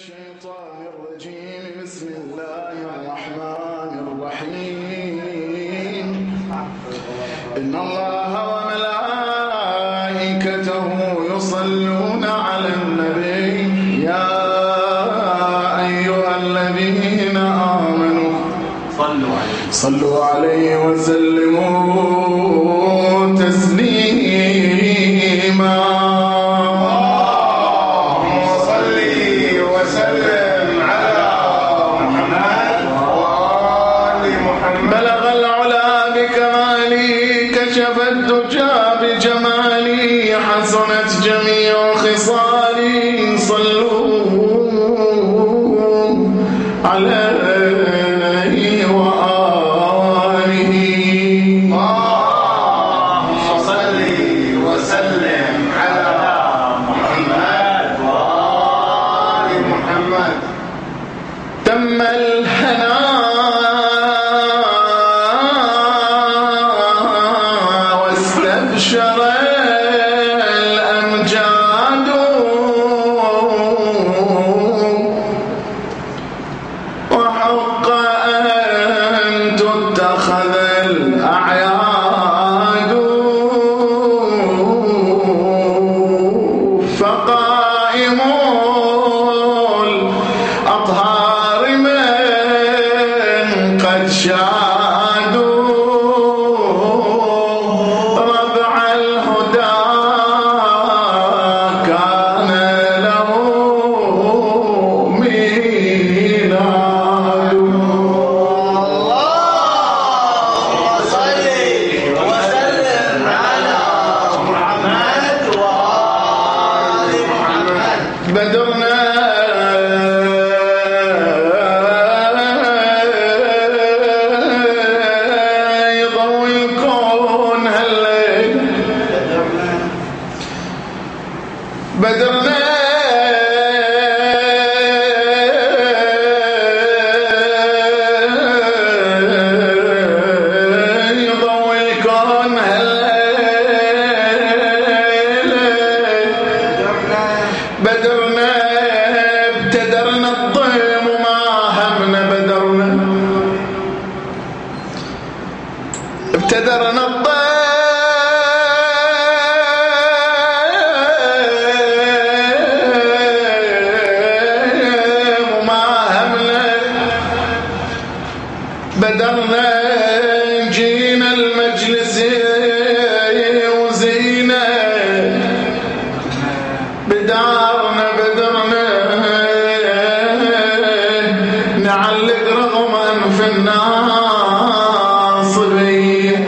الشيطان الرجيم. بسم الله الرحمن الرحيم. إن الله وملائكته يصلون على النبي يا أيها الذين آمنوا صلوا عليه وسلموا تسليما. بجمالي حسنت جميع خصالي. صلوا عليه وآله. صل وسلم على محمد وآل محمد. تم الهنا واستبشر الأمجاد وحق أن تتخذ الأعياد. فقائم الأطهار من قد شادوا ربع الهدى كان له ميلاد. اللهم صل وسلم على محمد وآل محمد. بدرنا يضوي الكون هالليل. بدرنا يضوي الكون هالليل. بدرنا ابتدرنا الضيم وما همنا. بدرنا ابتدرنا الضيم وما همنا. بدرنا جينا المجلس وزينا بدارنا. بدرنا نعلق رغم أنف الناصبين.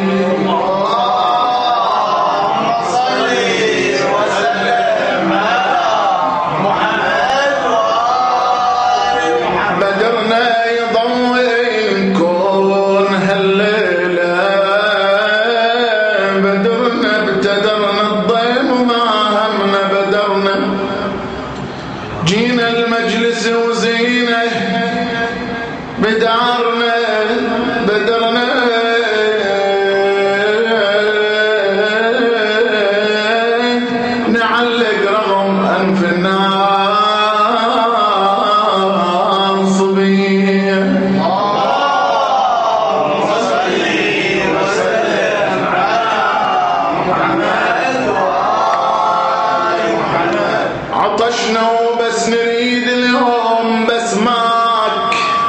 اللهم صل وسلم على محمد وآل محمد. بدرنا يضوي الكون هالليلة. بدرنا ابتدرنا الضيم وما همنا. بدرنا جينا المجلس وزينه بدارنا. بدرنا نعلق رغم أنف الناصبين. اللهم صل وسلم على محمد وآل محمد. عطشنا وبس نريد اليوم بسماك.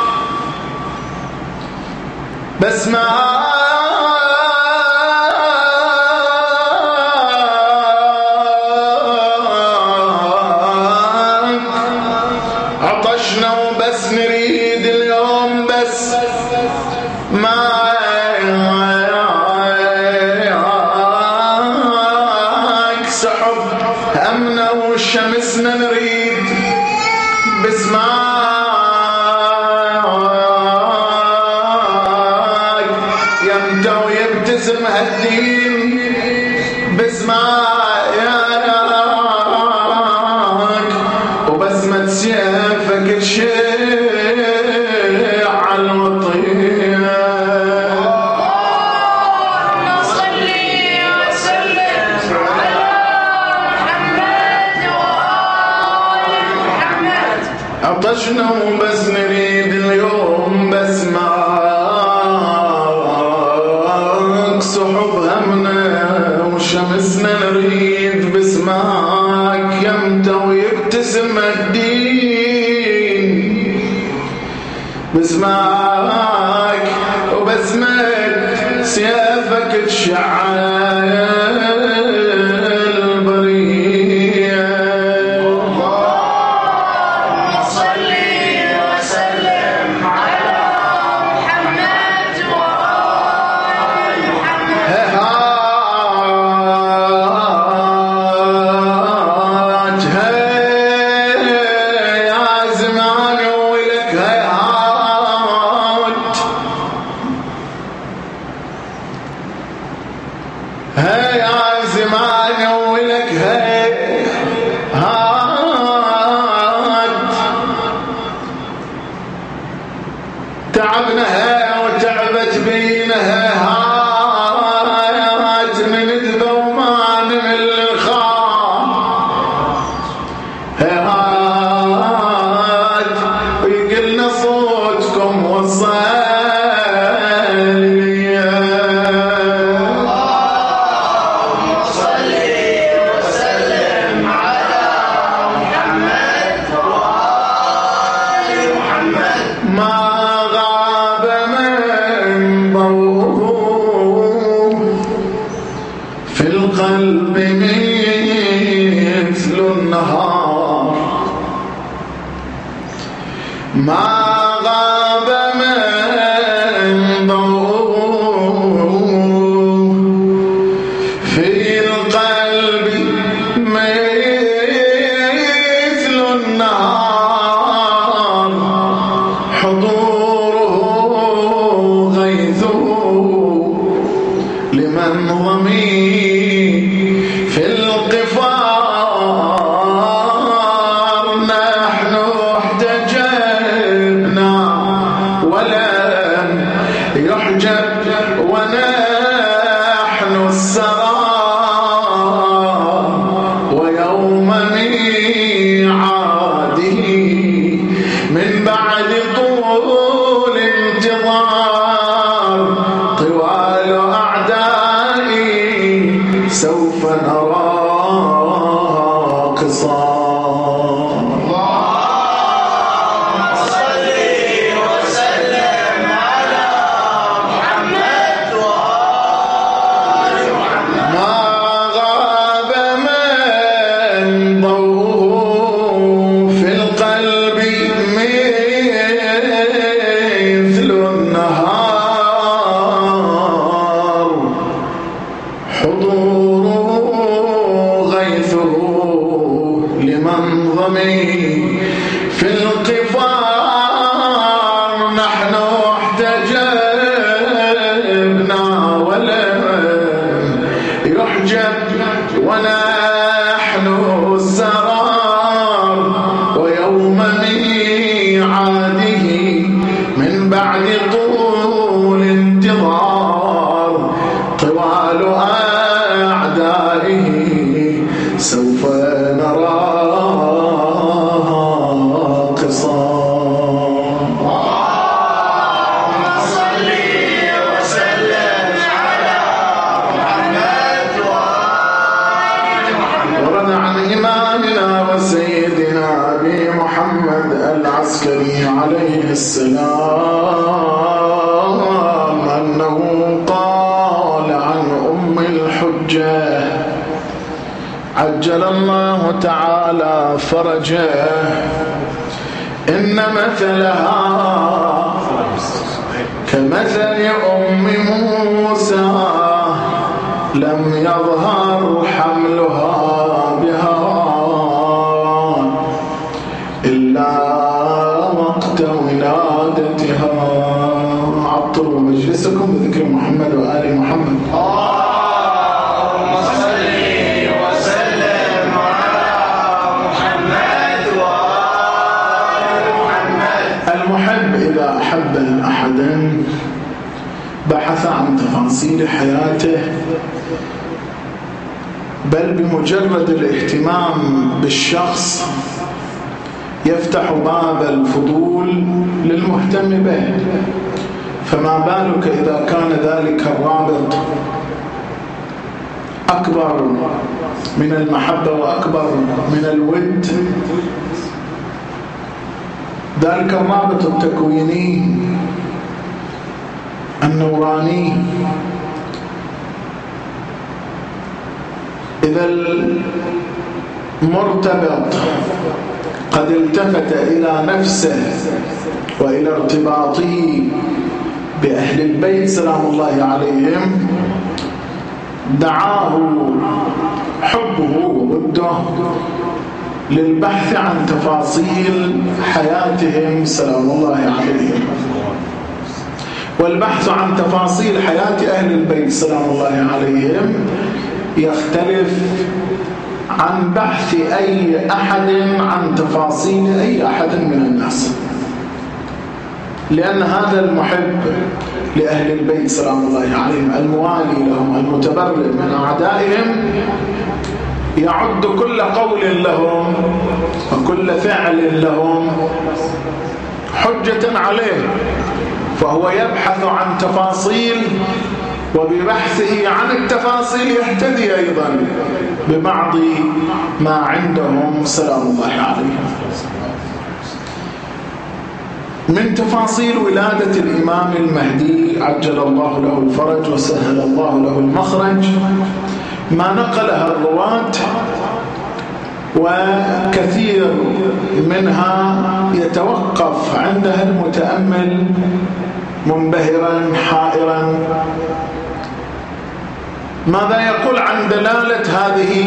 بسماك عطشنا وبس نريد اليوم بس معاك. سحب همنا وشمسنا نريد بسماك. يمتى ويبتسم هالدين بسماك. وبسمة سيفك كل شيء على الوطين. اللهم صل وسلم على محمد وآل محمد. عطشنا وبس نريد اليوم بسمعك، سحب همنا وشمسنا نريد بسمعك، يمتى ويبتسم الدين بسمعك، وبسمة سيافك تشعل تعبناها وتعبت بينها هات من ذبه وما نمل الخام هات ويقلنا صوتكم وصل ما غاب من ضوء في القلب مثل النهار، حضوره غيثه لمن ضمي في القفار، نحن يحجب ونحن السرار، ويوم ميعاده من بعد طول انتظار، طوال أعدائي سوف نرى قصار. في القفار نحن احتجبنا ولم يحجب ونحن السرار، ويوم ميعاده من بعد طول انتظار، طوال أعدائه سوف نرى عليه السلام أنه قال عن أم الحجة عجل الله تعالى فرجه: إن مثلها كمثل أم موسى لم يظهر حملها بها إلا وقت ولادتها. عطروا مجلسكم بذكر محمد وآل محمد. اللهم صل وسلم على محمد وآل محمد. المحب إذا أحب أحدا بحث عن تفاصيل حياته، بل بمجرد الاهتمام بالشخص يفتح باب الفضول للمهتم به، فما بالك إذا كان ذلك الرابط أكبر من المحبة وأكبر من الود، ذلك الرابط التكويني النوراني. إذا المرتبط قد التفت إلى نفسه وإلى ارتباطه بأهل البيت سلام الله عليهم، دعاه حبه ووده للبحث عن تفاصيل حياتهم سلام الله عليهم. والبحث عن تفاصيل حياة أهل البيت سلام الله عليهم يختلف عن بحث أي أحد عن تفاصيل أي أحد من الناس، لأن هذا المحب لأهل البيت سلام الله عليهم الموالي لهم المتبرئ من أعدائهم يعد كل قول لهم وكل فعل لهم حجة عليه، فهو يبحث عن تفاصيل، وببحثه عن التفاصيل يهتدي أيضا ببعض ما عندهم سلام الله عليهم. من تفاصيل ولادة الإمام المهدي عجل الله له الفرج وسهل الله له المخرج ما نقلها الرواة، وكثير منها يتوقف عندها المتأمل منبهرا حائرا. ماذا يقول عن دلالة هذه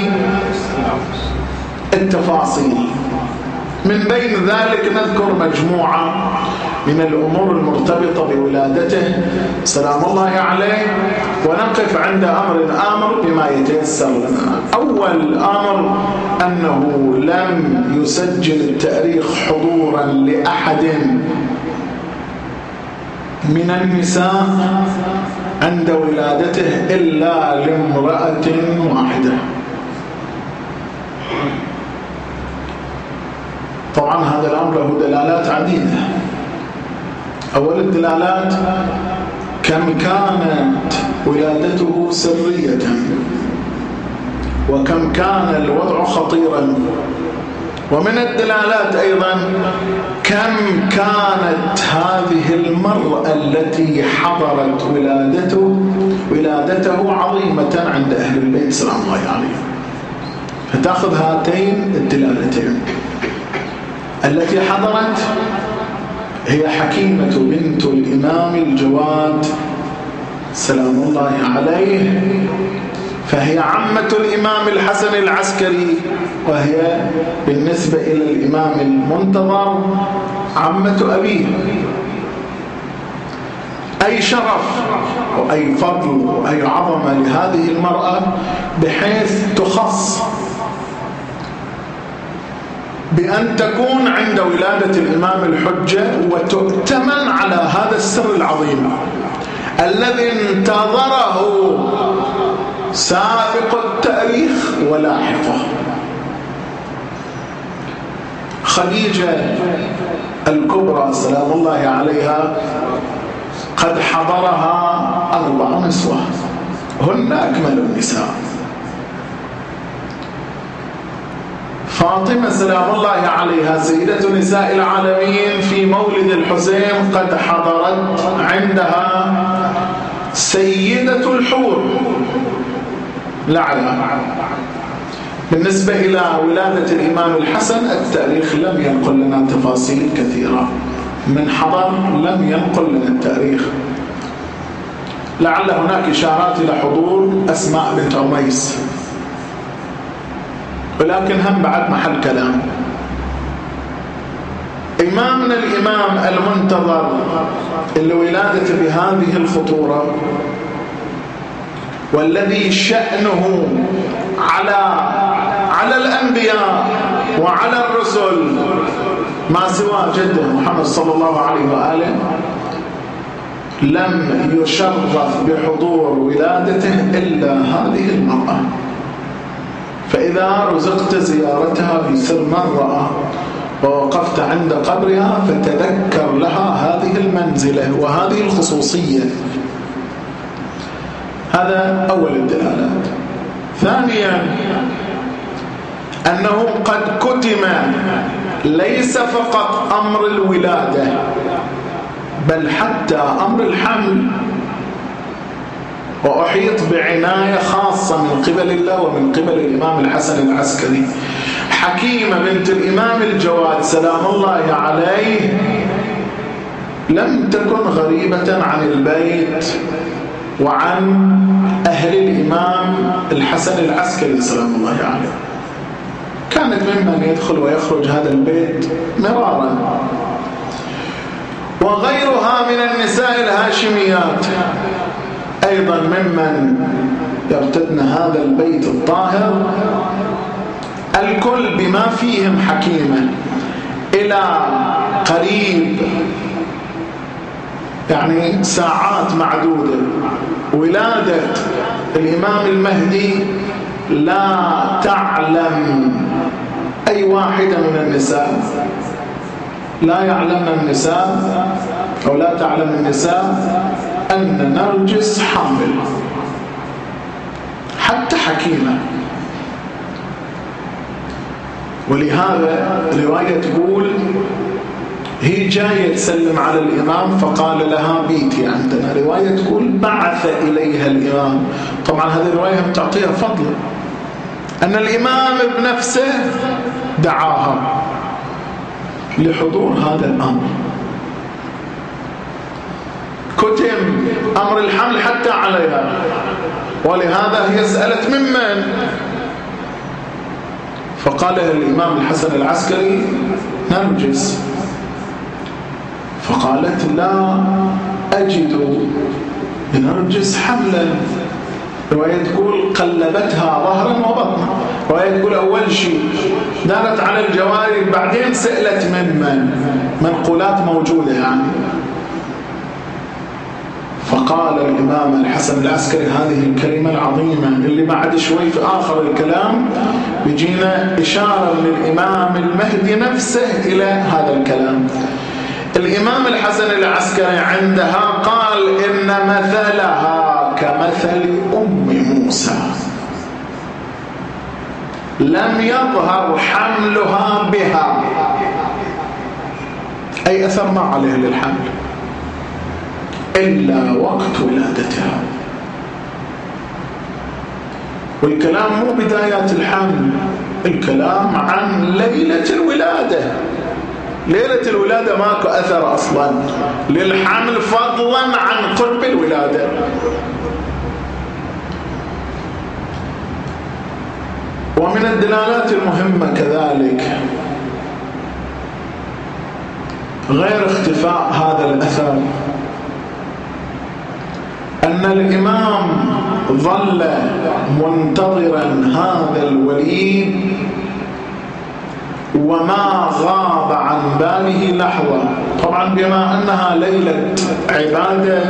التفاصيل؟ من بين ذلك نذكر مجموعة من الأمور المرتبطة بولادته سلام الله عليه، ونقف عند أمر بما يتيسر لنا. أول أمر أنه لم يسجل التاريخ حضورا لأحد من النساء عند ولادته إلا لامرأة واحدة. طبعا هذا الأمر له دلالات عديدة. أول الدلالات كم كانت ولادته سرية، وكم كان الوضع خطيرا. ومن الدلالات أيضا كم كانت هذه المرأة التي حضرت ولادته عظيمة عند أهل البيت سلام الله عليهم. فتأخذ هاتين الدلالتين. التي حضرت هي حكيمة بنت الإمام الجواد سلام الله عليه، فهي عمة الإمام الحسن العسكري، وهي بالنسبة إلى الإمام المنتظر عمة أبيه. أي شرف وأي فضل وأي عظمة لهذه المرأة بحيث تخص بأن تكون عند ولادة الإمام الحجة وتؤتمن على هذا السر العظيم الذي انتظره سابق التاريخ ولاحقه. خديجة الكبرى سلام الله عليها قد حضرها 4 نسوة هن أكمل النساء. فاطمة سلام الله عليها سيدة نساء العالمين في مولد الحسين قد حضرت عندها سيدة الحور لعلها. بالنسبة إلى ولادة الإمام الحسن التاريخ لم ينقل لنا تفاصيل كثيرة، من حضر لم ينقل لنا التاريخ. لعل هناك إشارات إلى حضور أسماء بنت عميس، ولكن هم بعد محل كلام. إمامنا الإمام المنتظر اللي ولادته بهذه الخطورة، والذي شأنه على الأنبياء وعلى الرسل ما سوى جده محمد صلى الله عليه وآله، لم يشرف بحضور ولادته إلا هذه المرأة. فإذا رزقت زيارتها في سر من رأى ووقفت عند قبرها فتذكر لها هذه المنزلة وهذه الخصوصية. هذا أول الدلالات. ثانيا أنه قد كتم ليس فقط أمر الولادة بل حتى أمر الحمل، وأحيط بعناية خاصة من قبل الله ومن قبل الإمام الحسن العسكري. حكيمة بنت الإمام الجواد سلام الله عليه لم تكن غريبة عن البيت وعن أهل الإمام الحسن العسكري سلام الله عليه. كانت ممن يدخل ويخرج هذا البيت مرارا. وغيرها من النساء الهاشميات أيضا ممن يرتدن هذا البيت الطاهر، الكل بما فيهم حكيمة. إلى قريب يعني ساعات معدودة ولادة الإمام المهدي لا تعلم أي واحدة من النساء، لا يعلم النساء أو لا تعلم النساء أن نرجس حامل، حتى حكيمة. ولهذا رواية تقول هي جاية تسلم على الإمام فقال لها بيتي عندنا. رواية تقول بعث إليها الإمام. طبعا هذه الرواية بتعطيها فضل أن الإمام بنفسه دعاها لحضور هذا الأمر. كتم أمر الحمل حتى عليها، ولهذا هي سألت ممن، فقال الإمام الحسن العسكري نرجس. فقالت لا أجد بنرجس حملا. رواية تقول قلبتها ظهرا وبطنا. رواية تقول أول شيء دارت على الجواري، بعدين سألت ممن، منقولات موجودة يعني. فقال الإمام الحسن العسكري هذه الكلمة العظيمة اللي بعد شوي في آخر الكلام بيجينا إشارة من الإمام المهدي نفسه إلى هذا الكلام. الإمام الحسن العسكري عندها قال إن مثلها كمثل أم موسى لم يظهر حملها بها، أي أثر ما عليه للحمل إلا وقت ولادتها. والكلام مو بدايات الحمل، الكلام عن ليلة الولادة. ليلة الولادة ماكو أثر أصلا للحمل فضلا عن قرب الولادة. ومن الدلالات المهمة كذلك غير اختفاء هذا الأثر أن الإمام ظل منتظرا هذا الوليد وما غاب عن باله لحظة. طبعا بما أنها ليلة عبادة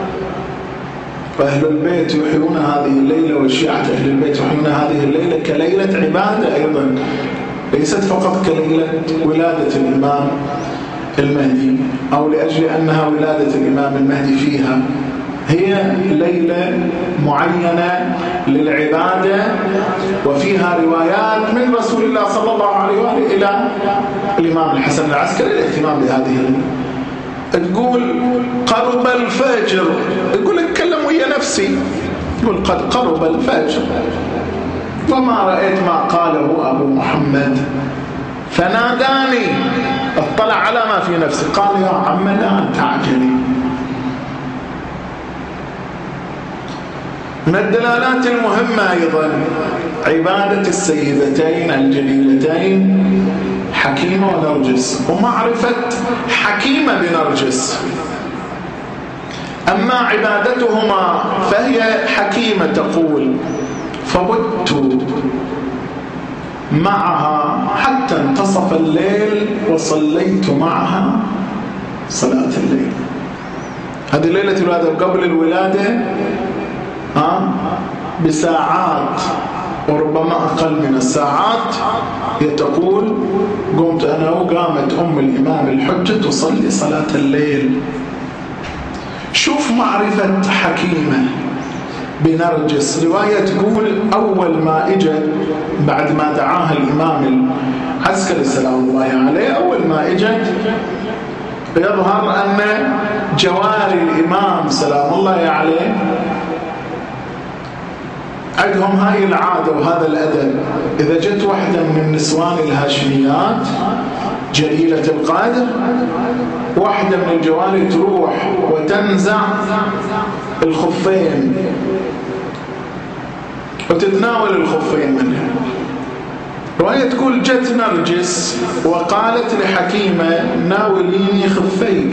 فأهل البيت يحيون هذه الليلة، وشيعة أهل البيت يحيون هذه الليلة كليلة عبادة أيضا، ليست فقط كليلة ولادة الإمام المهدي أو لأجل أنها ولادة الإمام المهدي فيها، هي ليلة معينة للعبادة وفيها روايات من رسول الله صلى الله عليه وآله إلى الإمام الحسن العسكري الاهتمام بهذه الليلة. تقول قرب الفجر، يقول اتكلم ويا نفسي، يقول قد قرب الفجر وما رأيت ما قاله أبو محمد فناداني، اطلع على ما في نفسي، قال يا عم لا تعجلي. من الدلالات المهمة أيضا عبادة السيدتين الجليلتين حكيمة ونرجس ومعرفة حكيمة بنرجس. أما عبادتهما فهي حكيمة تقول فبت معها حتى انتصف الليل وصليت معها صلاة الليل. هذه ليلة الولادة. قبل الولادة بساعات وربما أقل من الساعات، تقول قمت أنا وقامت أم الإمام الحجة تصلي صلاة الليل. شوف معرفة حكيمة بنرجس. رواية تقول أول ما إجت بعد ما دعاها الإمام العسكري سلام الله عليه، أول ما إجت يظهر أن جواري الإمام سلام الله عليه عندهم هاي العادة وهذا الأدب. إذا جت واحدة من النسوان الهاشميات جليلة القدر، واحدة من الجواري تروح وتنزع الخفين وتتناول الخفين منها. رواية تقول جت نرجس وقالت لحكيمة ناوليني خفيك،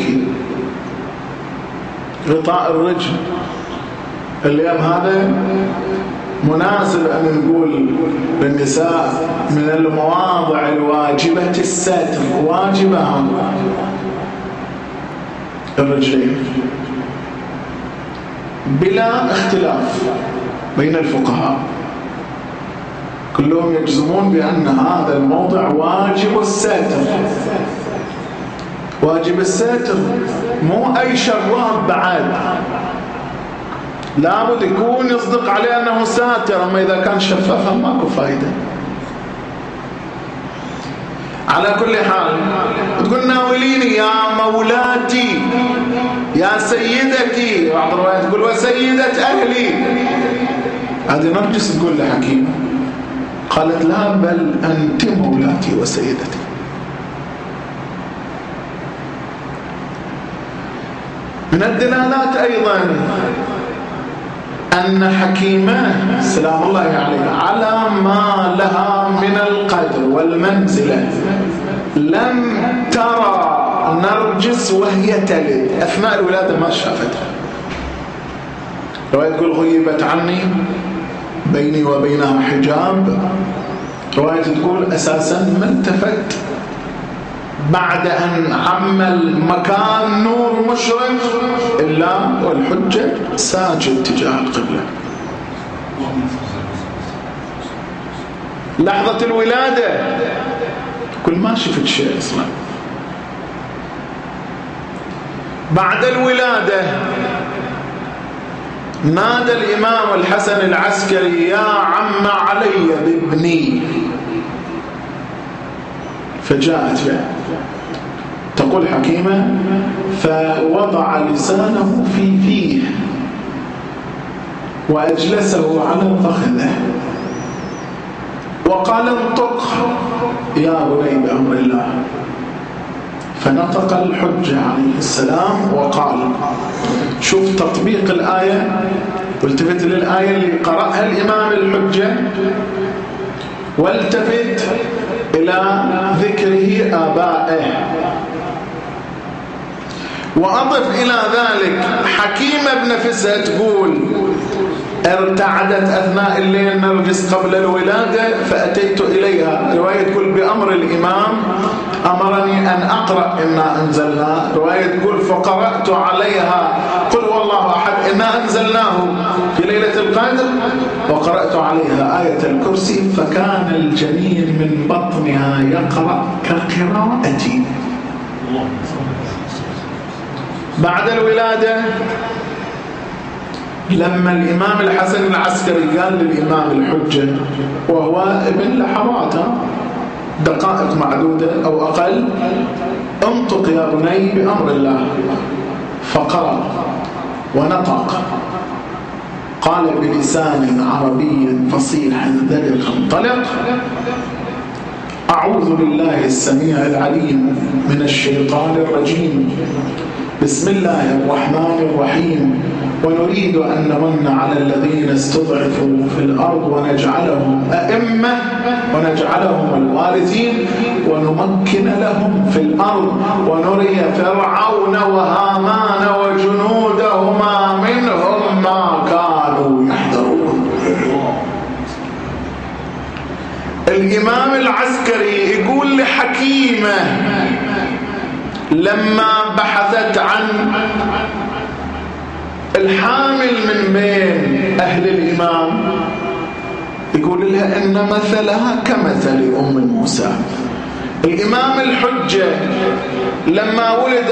غطاء الرجل. اليوم هذا مناسب أن نقول للنساء من المواضع الواجبة الستر، واجبهم الرجلين بلا اختلاف بين الفقهاء، كلهم يجزمون بأن هذا الموضع واجب الستر. واجب الستر مو أي شراب بعد، لابد يكون يصدق عليه أنه ساتر، أما إذا كان شفافا ماكو فايدة. على كل حال تقول ناوليني يا مولاتي يا سيدتي، بعض الروايات تقول وسيدة أهلي. هذه نرجس تقول لحكيم، قالت لا بل أنت مولاتي وسيدتي. من الدلالات أيضا أن حكيمة سلام الله عليها على ما لها من القدر والمنزلة لم ترى نرجس وهي تلد، أثناء الولادة ما شافتها. رواية تقول غيبت عني، بيني وبينها حجاب. رواية تقول أساسا ما التفت بعد أن عم المكان نور مشرق إلا والحجة ساجد تجاه القبلة. لحظة الولادة كل ما شفت شيء أصلا. بعد الولادة نادى الإمام الحسن العسكري يا عم علي بابني، فجاءت به. تقول حكيمة فوضع لسانه في فيه وأجلسه على فخذه وقال انطق يا بني بأمر الله. فنطق الحجة عليه السلام وقال، شوف تطبيق الآية، والتفت للآية اللي قرأها الإمام الحجة والتفت إلى ذكره آبائه، وأضف إلى ذلك حكيمة بنفسها تقول ارتعدت أثناء الليل نرجس قبل الولادة فأتيت إليها. رواية تقول بأمر الإمام أمرني أن أقرأ إنا أنزلنا. رواية تقول فقرأت عليها قل هو الله أحد إنا أنزلناه في ليلة القدر، وقرأت عليها آية الكرسي فكان الجنين من بطنها يقرأ كقراءتي. بعد الولادة لما الإمام الحسن العسكري قال للإمام الحجة وهو ابن لحظات دقائق معدودة أو أقل، انطق يا بني بأمر الله، فقرأ ونطق، قال بلسان عربي فصيح ذلك انطلق أعوذ بالله السميع العليم من الشيطان الرجيم، بسم الله الرحمن الرحيم، ونريد أن نمن على الذين استضعفوا في الأرض ونجعلهم أئمة ونجعلهم الوارثين ونمكن لهم في الأرض ونري فرعون وهامان وجنودهما منهم ما كانوا يحذرون. الإمام العسكري يقول لحكيمة لما بحثت عن الحامل من بين أهل الإمام، يقول يقول لها إن مثلها كمثل أم موسى. الإمام الحجة لما ولد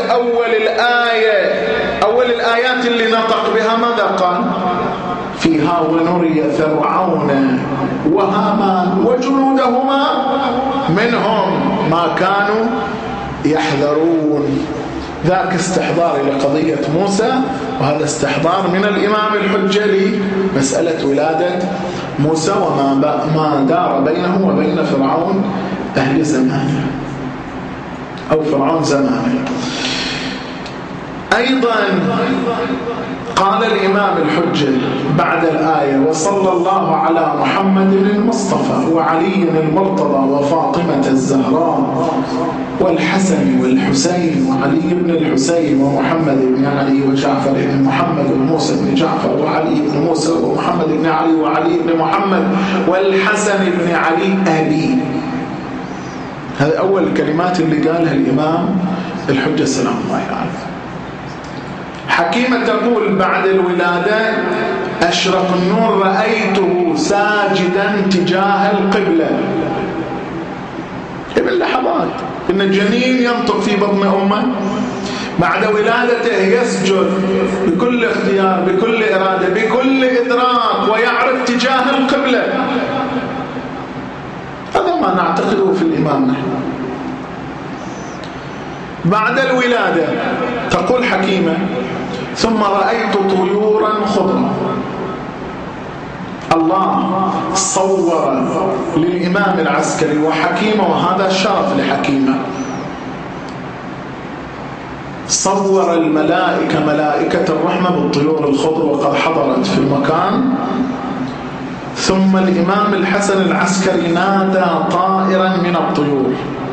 أول الآيات اللي نطق بها ماذا قال؟ فيها ونري فرعون وهامان وجنودهما منهم ما كانوا يحذرون. ذاك استحضار لقضية موسى، وهذا استحضار من الإمام الحجة لمسألة ولادة موسى وما دار بينه وبين فرعون أهل زمانه أو فرعون زمانه. أيضا قال الإمام الحجة بعد الآية وصلى الله على محمد المصطفى وعلي المرتضى وفاطمة الزهراء والحسن والحسين وعلي بن الحسين ومحمد بن علي وجعفر بن محمد وموسى بن جعفر وعلي بن موسى ومحمد بن علي وعلي بن محمد والحسن بن علي أبي. هذا أول الكلمات اللي قالها الإمام الحجة سلام الله عليه. حكيمة تقول بعد الولادة أشرق النور رأيته ساجدا تجاه القبلة. قبل لحظات إن الجنين ينطق في بطن أمه، بعد ولادته يسجد بكل اختيار بكل إرادة بكل إدراك ويعرف تجاه القبلة. هذا ما نعتقده في الإمام نحن. بعد الولادة تقول حكيمة ثم رأيت طيورا خضرا. الله صور للإمام العسكري وحكيمة، وهذا شرف لحكيمة، صور الملائكة ملائكة الرحمة بالطيور الخضر وقد حضرت في المكان. ثم الإمام الحسن العسكري نادى طائرا من الطيور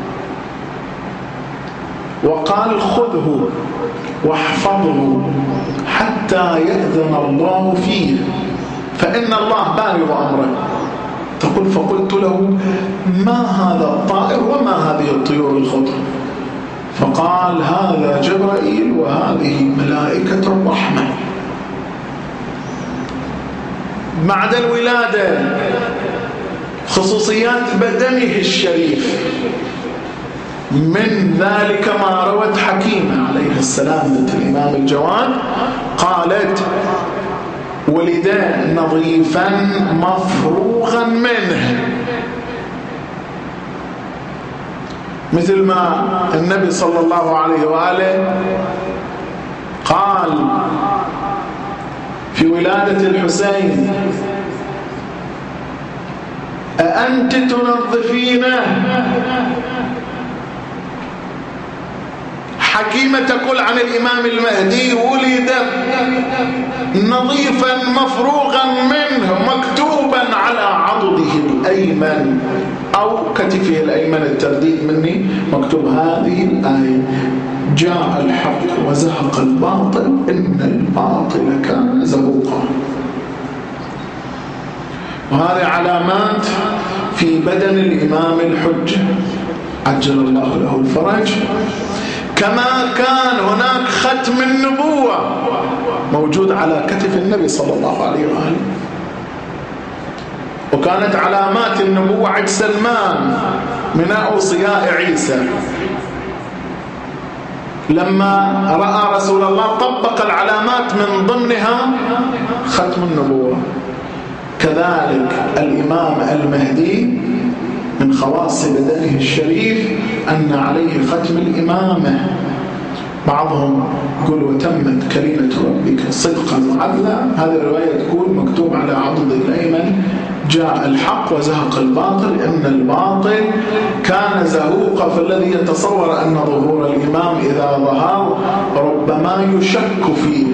وقال خذه واحفظه حتى يأذن الله فيه فإن الله بالغ أمره. تقول فقلت له ما هذا الطائر وما هذه الطيور الخضر؟ فقال هذا جبرائيل وهذه ملائكة الرحمة. بعد الولادة خصوصيات بدنه الشريف، من ذلك ما روت حكيمة عليه السلام بنت الإمام الجواد قالت ولد نظيفا مفروغا منه، مثل ما النبي صلى الله عليه وآله قال في ولادة الحسين أأنت تنظفينه؟ حكيمة تقول عن الإمام المهدي ولد نظيفا مفروغا منه مكتوبا على عضده الأيمن أو كتفه الأيمن، الترديد مني مكتوب هذه الآية جاء الحق وزهق الباطل إن الباطل كان زهوقا. وهذه علامات في بدن الإمام الحجة عجل الله له الفرج. كما كان هناك ختم النبوة موجود على كتف النبي صلى الله عليه وآله، وكانت علامات النبوة عند سلمان من أوصياء عيسى لما رأى رسول الله طبق العلامات من ضمنها ختم النبوة. كذلك الإمام المهدي من خواص بدنه الشريف أن عليه ختم الإمامة. بعضهم يقول وتمت كلمة ربك صدقا وعدلا، هذه الرواية تقول مكتوب على عضد الأيمن جاء الحق وزهق الباطل إن الباطل كان زهوقا. فالذي يتصور أن ظهور الإمام إذا ظهر ربما يشك فيه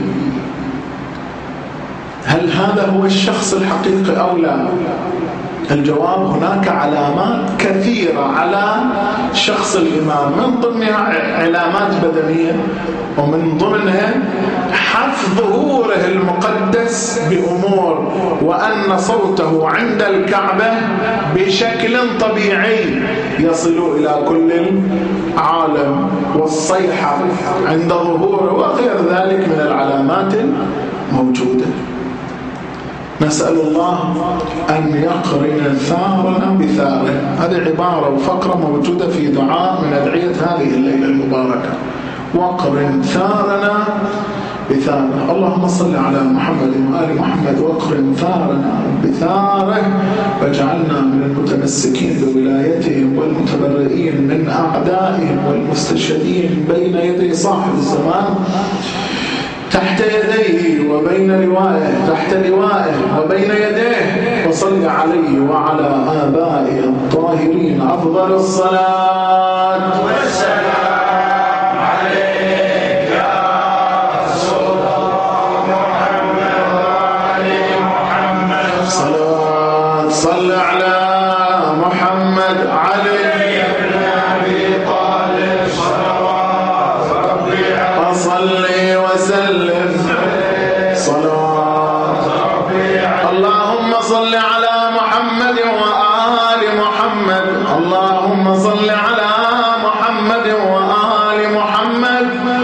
هل هذا هو الشخص الحقيقي أو لا؟ الجواب هناك علامات كثيرة على شخص الإمام، من ضمنها علامات بدنية ومن ضمنها حفظ ظهوره المقدس بأمور، وأن صوته عند الكعبة بشكل طبيعي يصل إلى كل العالم، والصيحة عند ظهوره وغير ذلك من العلامات الموجودة. نسأل الله أن يقرن ثارنا بثاره. هذه عبارة وفقرة موجودة في دعاء من أدعية هذه الليلة المباركة. وقرن ثارنا بثاره. اللهم صل على محمد وآل محمد واقرن ثارنا بثاره واجعلنا من المتمسكين بولايتهم والمتبرئين من أعدائهم والمستشهدين بين يدي صاحب الزمان تحت يديه وبين لوائه تحت لوائه وبين يديه. وصل عليه وعلى آبائه الطاهرين أفضل الصلاة والسلام عليك يا رسول الله محمد وآل محمد. صلاة صل على محمد علي بن أبي طالب صلوات ربي عليه. وصلي وسلم صلاة ربي عليه. اللهم صل على محمد وآل محمد. اللهم صل على محمد وآل محمد.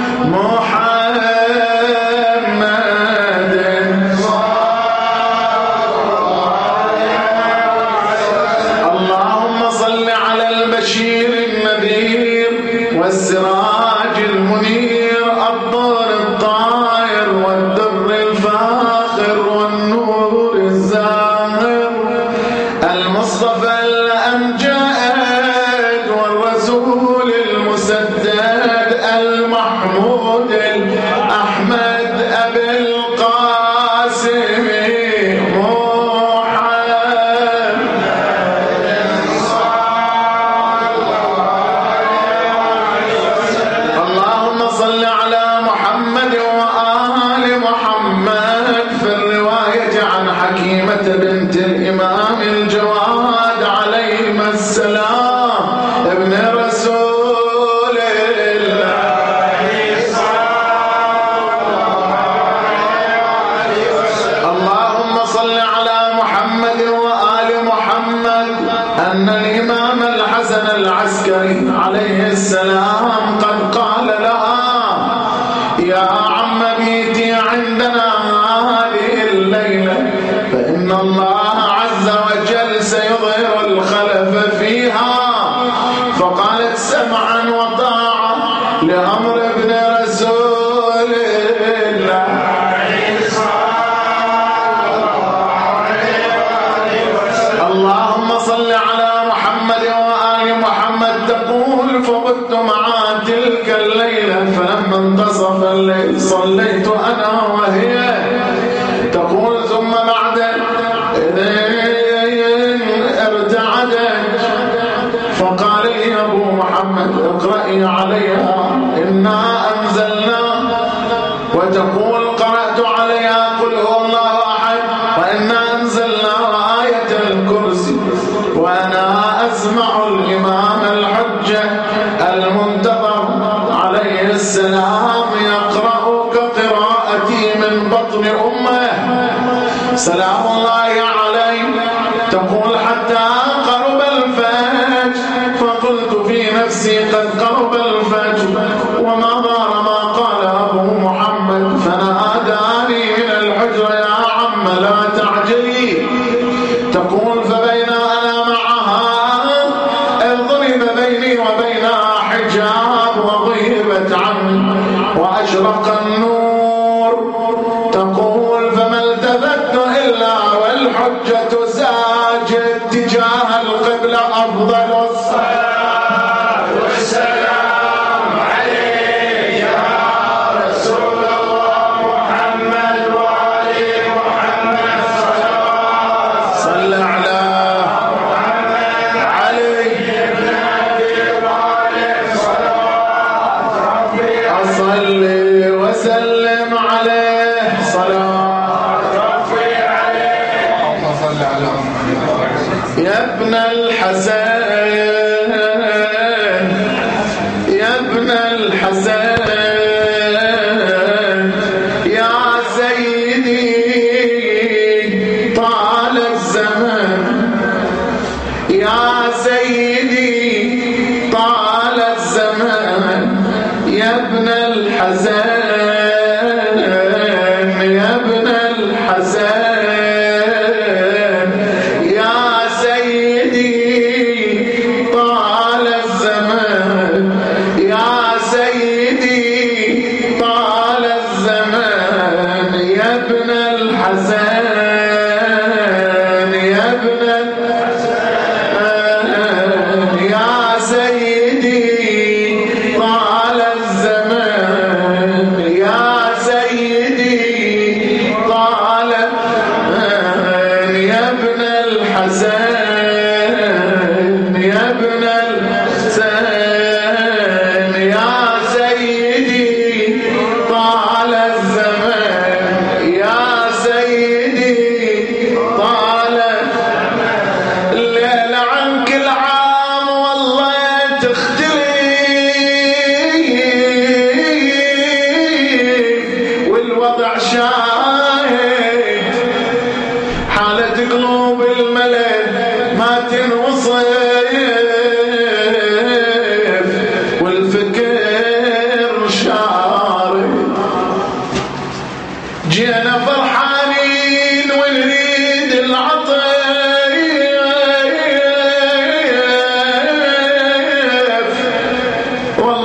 اللهم صل على البشير النذير والسراج المنير الضر الطائر والدر الفاخر والنور الزاهر المصطفى الأمجاد والرسول المسدد المحمود الأحمد أبي القاسم اللهم صل على محمد وآل محمد. في الرواية عن حكيمة بنت الإمام الجواد عليهما السلام ابن رسول الله اللهم صل على محمد وآل محمد أن الإمام الحسن العسكري عليه السلام قد قال لها يا عم بيتي عندنا هذه الليلة فإن الله عز وجل سيظهر الخلف فيها. فقالت سمعا وطاعة لأمر ابن رسول الله. اللهم صل على محمد وآل محمد. تقول فقدت مع تلك الليلة فلما انتصف الليل صليت أنا وهي. تقول ثم بعد ارتعدت فقال لي أبو محمد اقرأي عليها إنا أنزلنا. وتقول قرأت عليها قل هو الله أحد وإنا أنزلنا آية الكرسي وأنا أسمع الإمام الحجة المنتظر عليه السلام يقرأ كقراءتي من بطن أمه سلام الله عليه. تقول حتى قرب الفجر فقلت في نفسي قد قرب الفجر وما ضار ما قال أبو محمد فناداني من الحجر يا عم لا تعجلي. تقول فبين أنا معها إذ ضرب بيني وبينها حجاب وغيبت عني وأشرق النور. تقول فما التفت إلا والحجة ساجد تجاه القبلة أفضل الصلاة والسلام عليك يا رسول الله محمد وآل محمد. صل على محمد علي بن أبي طالب صلوات ربي أصلي وسلم عليه صلاة ربي عليه. صل على محمد. يا ابن الحسن يا ابن الحسن يا سيدي طال الزمن يا سيدي طال الزمن يا ابن الحسن يا ابن الحسن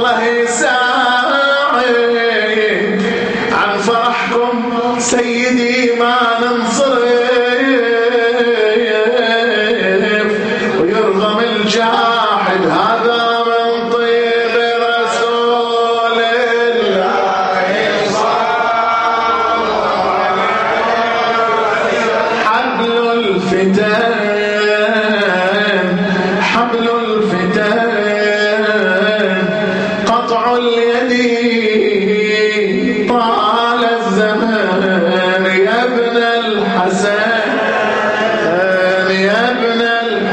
الله ساعي عن فرحكم سيدي ما ننصرف ويرغم الجاحد هذا من طيب رسول الله حبل الفتان قطع اليد طال الزمان يا ابن الحسن يا ابن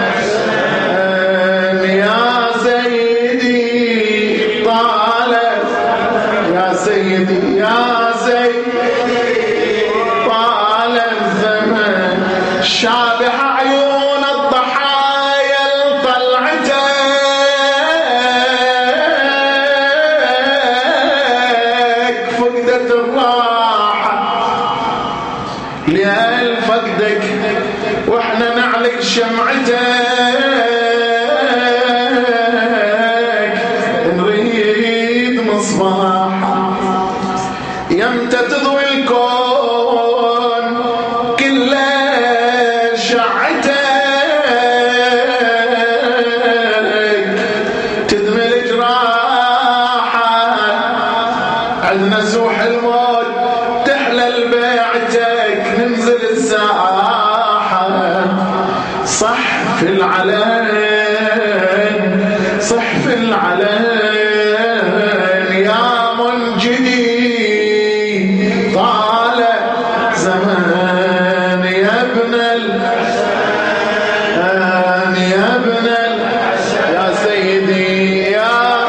الحسن يا سيدي طال يا سيدي يا سيدي طال الزمان شابح عيون الضحايا لطلعتك فقدت الراحة لأهل فقدك واحنا نعلق شمعتك نريد مصباح يمتى تضوي الكون كله تدمي الجراحة عندنا سوح الموت تحلى بيعتك ننزل الساحة صح في العلن صح في العلن يا منجدي طال زمان يا ابن الحسن يا ابن الحسن يا سيدي يا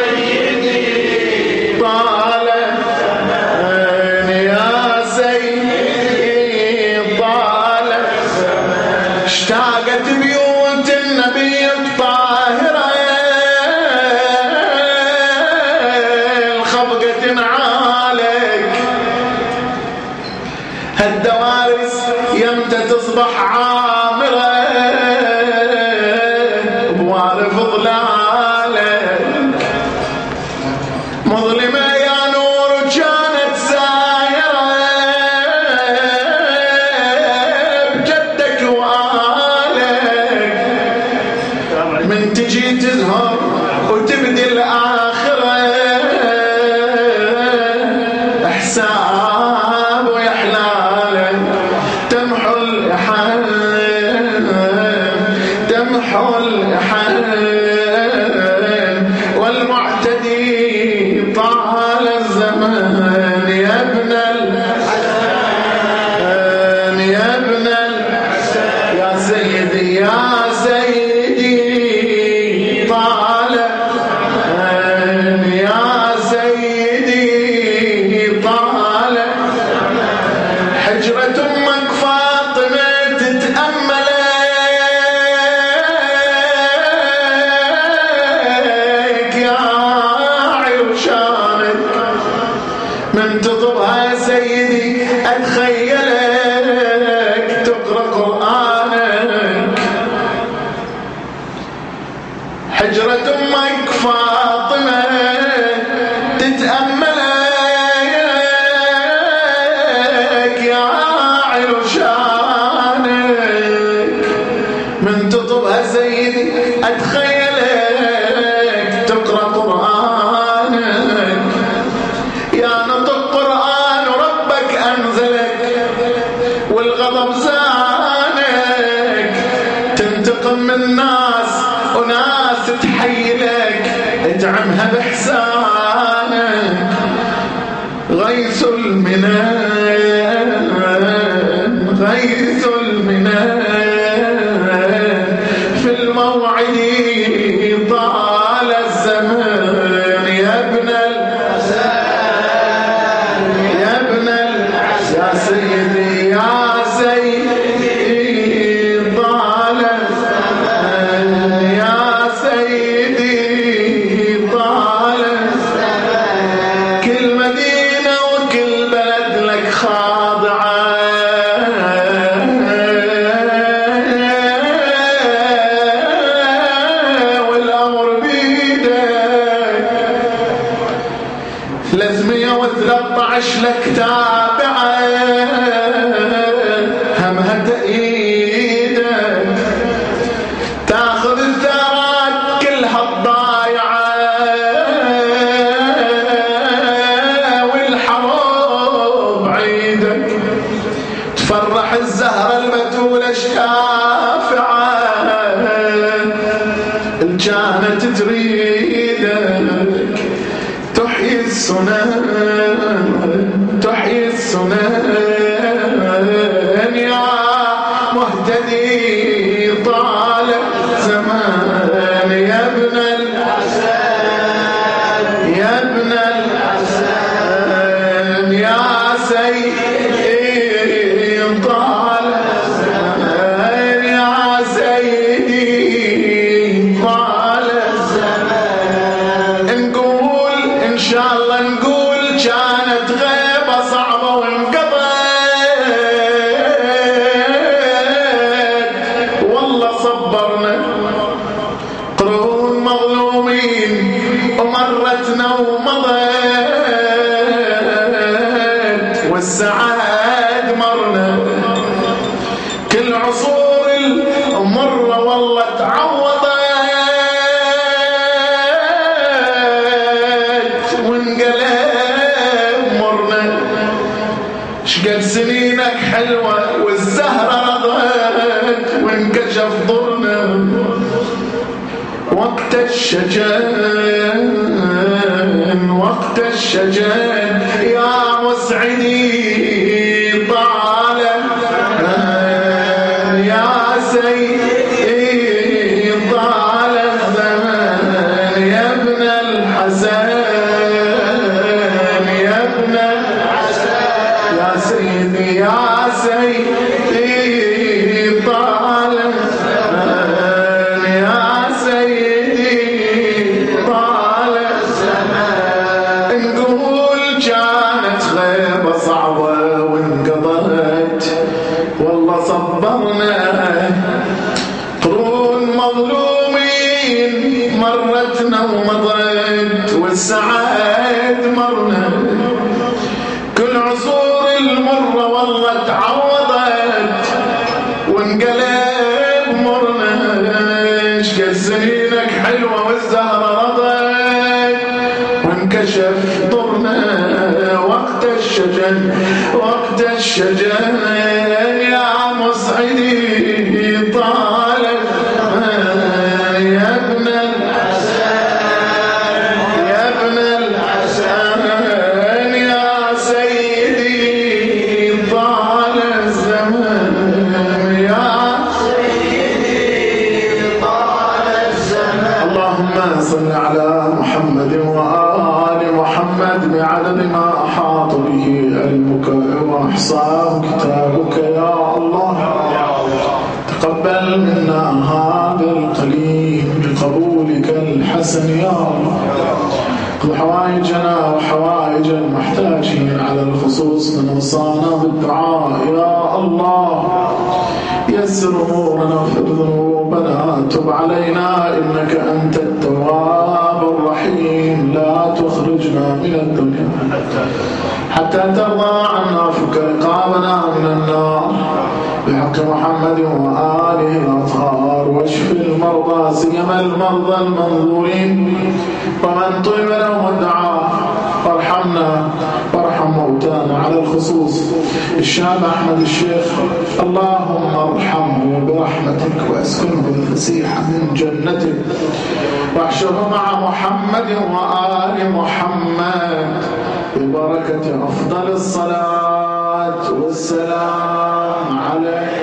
سيدي طال زمان يا سيدي طال زمان اشتاقت بيوت النبي الطاهرة الخبقة نعالك هالدوارس يمتى تصبح عامرة بوارف ظلالك مظلمة يا نور كانت سايرة بجدك وآلك من تجي تزهر وتبدي الآخرة حساب ويحلالك تمحو الإحان تمحو الإحان والمعتدي طال الزمان يا ابن الحسن يا ابن الحسن يا سيدي يا سيدي طال يا سيدي طال حجرة أمك فاطمة تتأملك يا عرشانك من تطبها سيدي أتخيلك تقرأ قرآنك حجرة أمك فاطمة تتأملك يا عرشانك من تطبها سيدي أتخيلك تقرأ قرآنك يا نطق قرآن ربك أنزلك والغضب زانك تنتقم من ناس وناس تحيلك ادعمها بإحسانك غيث المنان غيث المنان في الموعد طال الزمان يا ابن الحسن يا ابن الحسن يا سيدي يا سيدي طال الزمان يا سيدي طال الزمان كل مدينة وكل بلد لك خاضعة والأمر بيدك 313 لك تابعة همها تأييدك تاخذ الثارات كلها الضايعة والحروب عيدك تفرح الزهرة المتولة شافعة إن كانت تريدك تحيي السنن تحيي السنن يا مهتدي طال زمان يا ابن الحسن يا ابن الحسن يا سيدي طال زمان يا سيدي طال الزمان نقول إن شاء الله نقول كانت غيبة صعبة وانقضت والله صبرنا قرون مظلومين ومرتنا ومضت والسعاد مرنا كل عصور المرة والله تعوضت وانقلب مرنا شقد سنينك حلوة والزهرة رضت وانكشف ضرنا وقت الشجن وقت الشجن يا مسعدي طال يا سيدي طال الزمان يا ابن الحسن يا ابن الحسن يا سيدي يا سيدي طال الزمان يا سيدي طال الزمان نقول كانت غيبة صعبة وانقضت والله صبرنا قرون مظلومين مرتنا ومضت والسعاد مرنا كل عصور المرة والله تعوضت وانقلب مرنا شقد سنينك حلوة والزهرة رضت وانكشف ضرنا وقت الشجن وقت الشجن يا مسعدي طال يا ابن الحسن يا ابن الحسن يا سيدي طال الزمان يا سيدي طال الزمان اللهم صل على محمد وآل محمد بعدد ما أحاط به علمك وأحصاه كتابك يا الله تقبل منا هذا القليل بقبولك الحسن يا الله اقض حوائجنا وحوائج المحتاجين على الخصوص من وصانا بالدعاء يا الله يسر امورنا واغفر ذنوبنا تب علينا انك انت التواب الرحيم لا تخرجنا من الدنيا حتى ترضى عنا فك رقابنا من النار بحق محمد وآله الأطهار واشف المرضى سيما المرضى المنظورين ومن طيب لهم الدعاء وارحمنا وارحم موتانا على الخصوص الشاب أحمد الشيخ اللهم ارحمه برحمتك واسكنه الفسيح من جنتك واحشره مع محمد وآل محمد ببركة أفضل الصلاة والسلام عليه